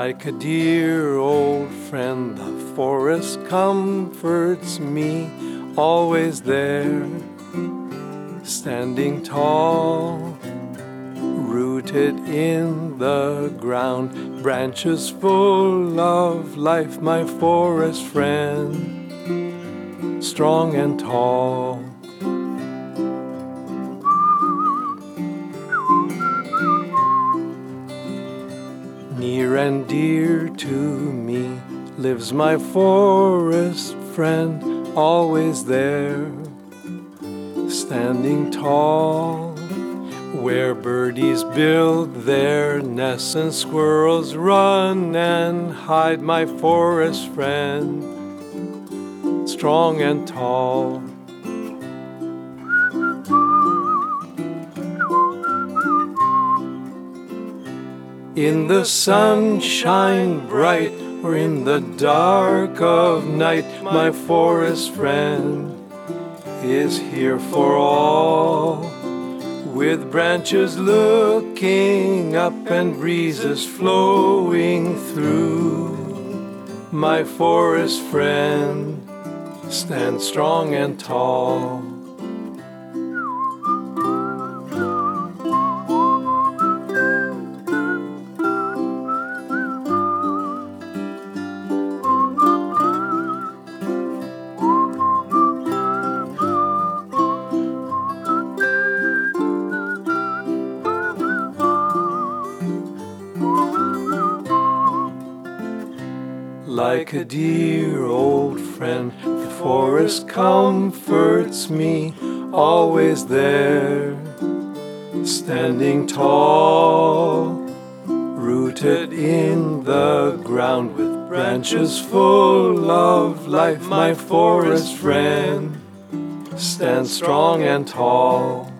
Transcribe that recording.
Like a dear old friend, the forest comforts me, always there, standing tall, rooted in the ground, branches full of life, my forest friend, strong and tall. Near and dear to me lives my forest friend, always there, standing tall, where birdies build their nests and squirrels run and hide, my forest friend, strong and tall. In the sunshine bright or in the dark of night, my forest friend is here for all, with branches looking up and breezes flowing through. My forest friend stands strong and tall. Like a dear old friend, the forest comforts me, always there, standing tall, rooted in the ground, with branches full of life, my forest friend stands strong and tall.